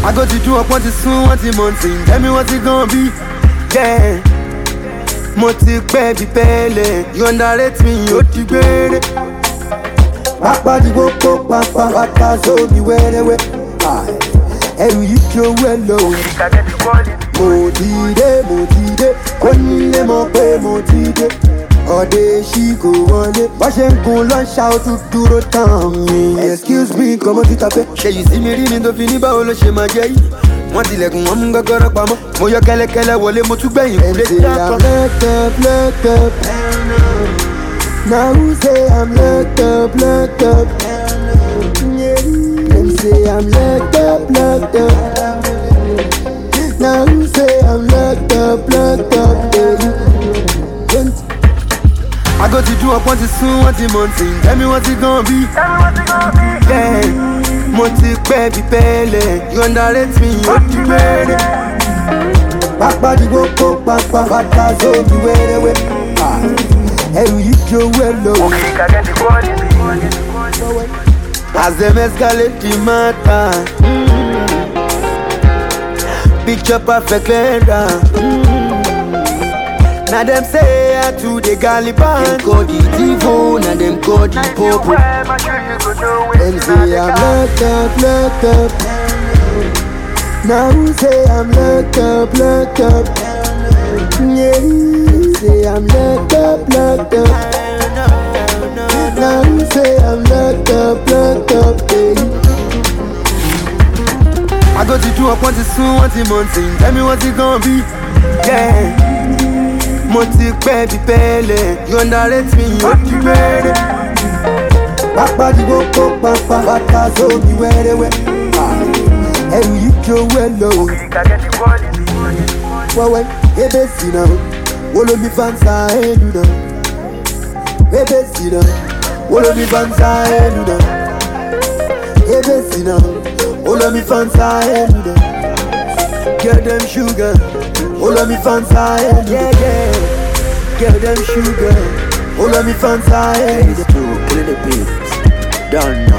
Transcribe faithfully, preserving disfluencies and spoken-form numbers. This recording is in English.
I go to do up what is soon, what is mountain. Tell me what it gonna be. Yeah. Moti baby pele. You underrate me, you ti gbere. Papa di go go papa. Papa so be where we. Ẹrù yìí kí owó ẹ lọ. Mo ti dé, mo ti dé. Kò nílé mọ̀ pé mo ti dé. Ọ̀dẹ̀ ṣì kò wọlé. Bá ṣe ń gun lọ́ṣà ó tún dúró tán mi. Excuse me, kọ́mọ ti tapẹ́. Ṣé yìí sí mi rí ni tó fi ní báwo ló ṣe máa jẹ́ yìí? Wọ́n tilẹ̀kùn wọn mú gọ́gọ́rọ́ pamọ́. Mo yọ kẹ́lẹ́kẹ́lẹ́ wọlé mo tún gbẹ̀yìn kúlé tí a kọ́. Locked up, locked up. Now who say I'm locked up, locked up? Them say I'm locked up, locked up. Now who say I'm locked up, locked up, baby? I go to do up what is soon, what is mountain. Tell me what it gonna be. Yeah, Monty baby pele. You underrate me, you ti gbere. Papa di go go papa, papa so be where we. Ẹrù yìí kí owó ẹ lọ. As them escalate the matter, mm. Picture perfect letter. Mm. Now them say I to the Galiban. Them call the Divo, now them call the Popo. Them say I'm locked up, locked up. Now who say I'm locked up, locked up? Yeah, say I'm locked up, locked up. Now you say I'm locked up, locked up, baby. I go to do up what is soon, what is mountain. Tell me what it gonna be. Yeah. Monty baby pele. You underrate me, you ti gbere. Papa di go go papa, papa so be where we. Ẹrù yìí kí owó ẹ lọ. Wọ́wẹ́ ebe sí náà, wọ́n mi fansa ẹnu náà. Ebe sí náà. All me fans are you know. Ebe si now. All me fans are you know. Get them sugar. All me fans are you yeah yeah. Get them sugar. All me fans are you know. Killing the beat. Done.